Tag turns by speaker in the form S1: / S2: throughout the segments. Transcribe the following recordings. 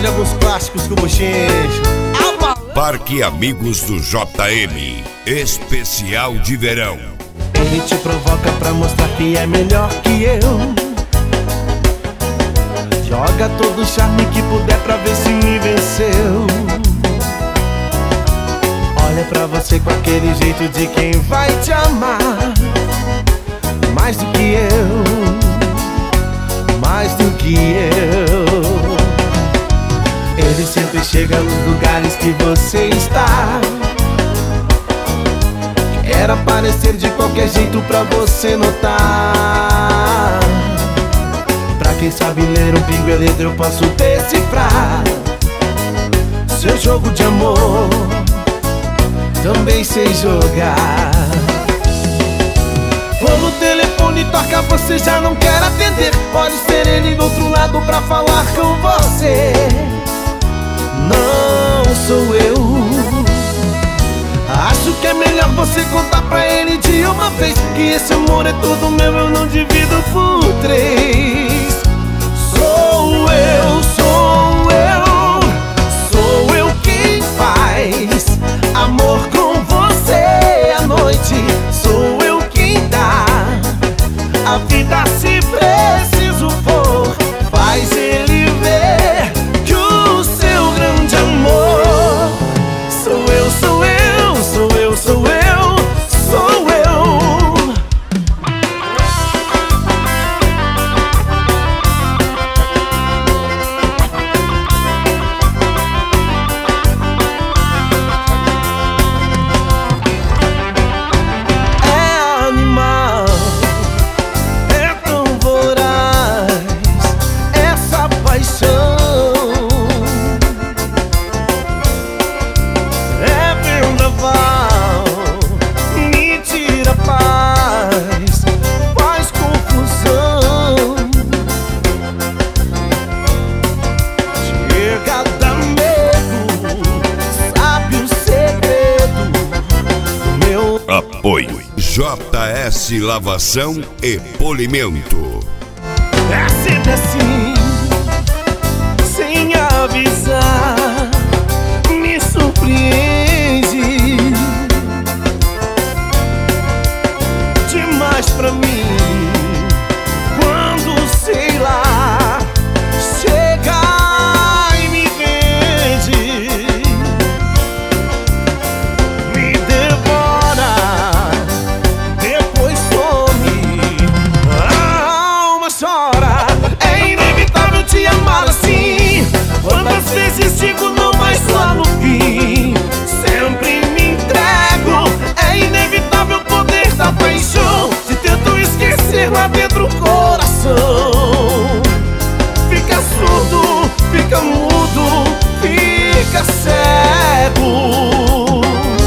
S1: de alguns clássicos com bochecha.
S2: Parque Amigos do JM, especial de verão.
S1: Ele te provoca pra mostrar que é melhor que eu. Joga todo o charme que puder pra ver se me venceu. Olha pra você com aquele jeito de quem vai te amar mais do que eu, mais do que eu. Ele sempre chega nos lugares que você está. Quer aparecer de qualquer jeito pra você notar. Pra quem sabe ler um pingo e letra eu posso decifrar. Seu jogo de amor também sei jogar. Quando o telefone toca você já não quer atender. Pode ser ele do outro lado pra falar com você. Não sou eu. Acho que é melhor você contar pra ele de uma vez que esse amor é todo meu, eu não divido por três. Sou eu, sou eu, sou eu quem faz amor com você à noite. Sou eu quem dá a vida se preciso for. Faz ele ver que o seu grande amor sou eu, sou eu, sou eu, sou eu, sou eu. É animal, é tão voraz essa paixão. É vendaval, me tira a paz, faz confusão. Chega a dar medo, sabe o segredo do meu.
S2: Apoio JS Lavação e Polimento.
S1: É sempre assim, sem avisar, me surpreende demais pra mim. Quando, sei lá, chega e me vende, me devora, depois some, a alma chora. É inevitável te amar assim. Quantas vezes digo não, mas lá no fim sempre me entrego. É inevitável o poder da paixão. Se tento esquecer lá dentro o coração fica surdo, fica mudo, fica cego.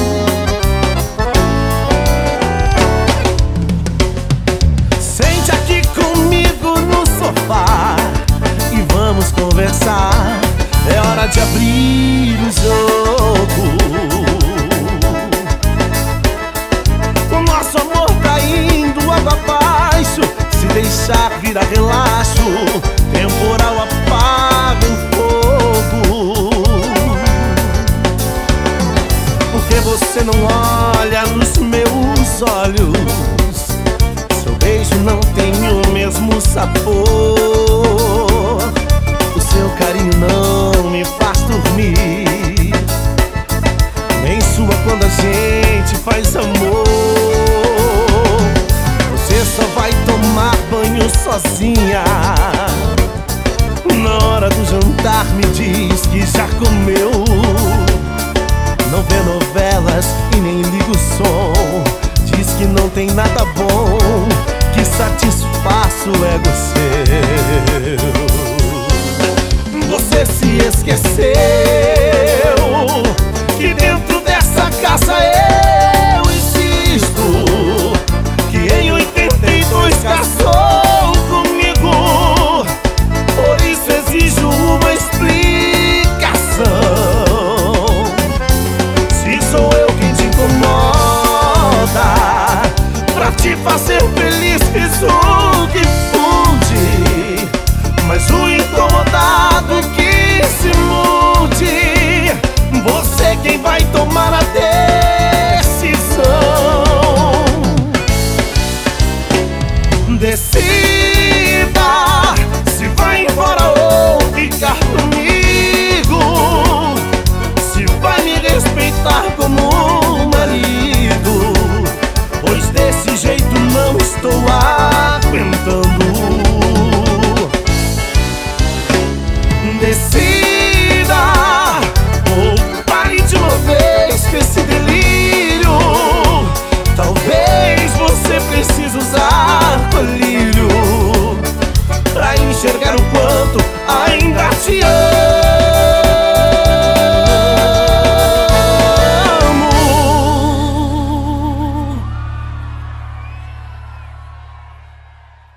S1: Sente aqui comigo no sofá e vamos conversar. É hora de abrir o jogo. O nosso amor tá indo água abaixo. Se deixar virar relaxo, temporal apaga o fogo. Porque você não olha nos meus olhos. Seu beijo não tem o mesmo sabor. O seu carinho não me faz dormir, nem sua quando a gente faz amor. Você só vai tomar banho sozinha. Na hora do jantar me diz que já comeu. Não vê novelas e nem liga o som. Diz que não tem nada bom que satisfaça o ego seu. Você se esqueceu que dentro dessa casa eu existo, que em 82 casou comigo. Por isso exijo uma explicação. Se sou eu quem te incomoda, pra te fazer feliz fiz o que pude, mas o incomodado quis se mudar. amar até